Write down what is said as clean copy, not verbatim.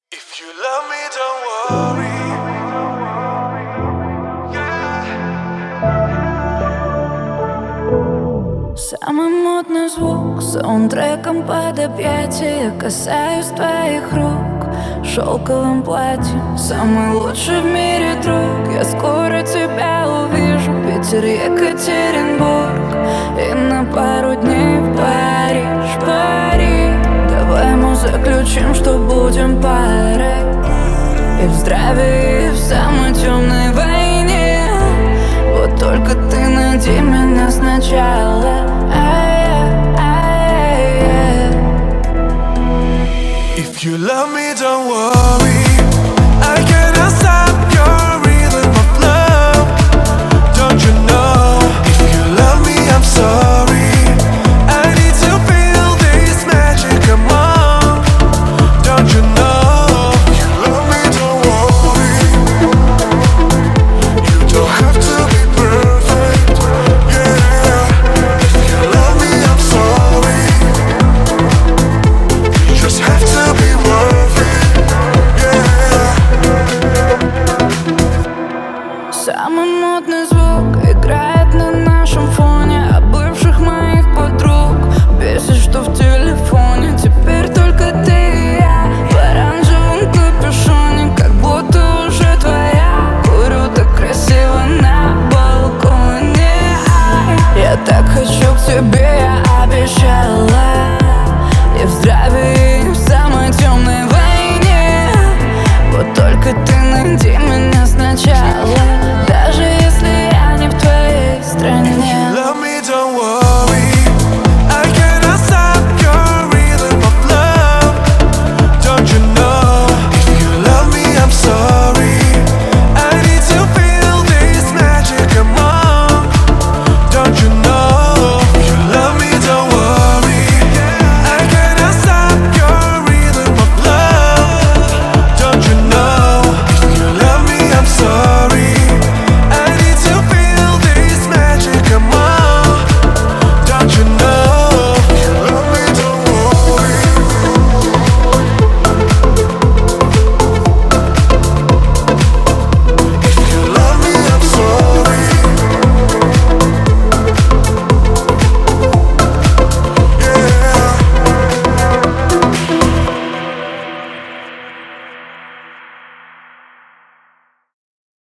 If you love me, don't worry. Самый модный звук, саундтреком под объятия. Касаюсь твоих рук шелковым платьем. Самый лучший в мире друг. Я скоро тебя увижу. Питер, Екатеринбург и на пару дней в Париж, Париж. Давай мы заключим, что будем парой. И в здравии, и в самой темной войне. Вот только ты найди меня сначала. If you love me, don't worry. I cannot stop your